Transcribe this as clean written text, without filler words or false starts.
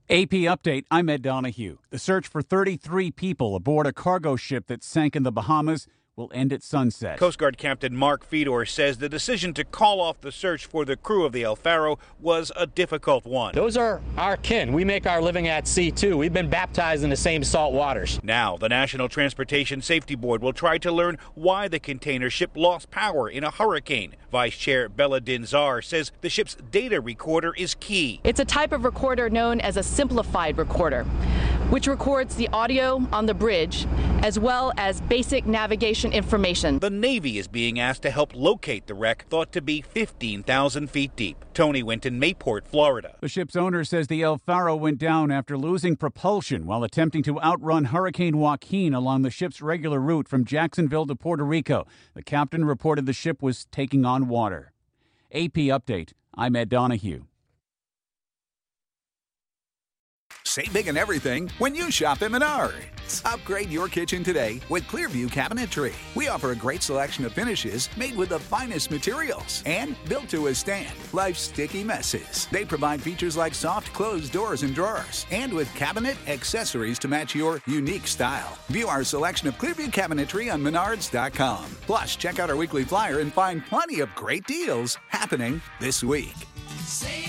AP Update, I'm Ed Donahue. The search for 33 people aboard a cargo ship that sank in the Bahamas will end at sunset. Coast Guard Captain Mark Fedor says the decision to call off the search for the crew of the El Faro was a difficult one. Those are our kin. We make our living at sea, too. We've been baptized in the same salt waters. Now, the National Transportation Safety Board will try to learn why the container ship lost power in a hurricane. Vice Chair Bella Dinzar says the ship's data recorder is key. It's a type of recorder known as a simplified recorder, which records the audio on the bridge as well as basic navigation information. The Navy is being asked to help locate the wreck, thought to be 15,000 feet deep. Tony Winton, Mayport, Florida. The ship's owner says the El Faro went down after losing propulsion while attempting to outrun Hurricane Joaquin along the ship's regular route from Jacksonville to Puerto Rico. The captain reported the ship was taking on water. AP Update, I'm Ed Donahue. Save big on everything when you shop at Menards. Upgrade your kitchen today with Clearview Cabinetry. We offer a great selection of finishes made with the finest materials and built to withstand life's sticky messes. They provide features like soft closed doors and drawers and with cabinet accessories to match your unique style. View our selection of Clearview Cabinetry on Menards.com. Plus, check out our weekly flyer and find plenty of great deals happening this week. Save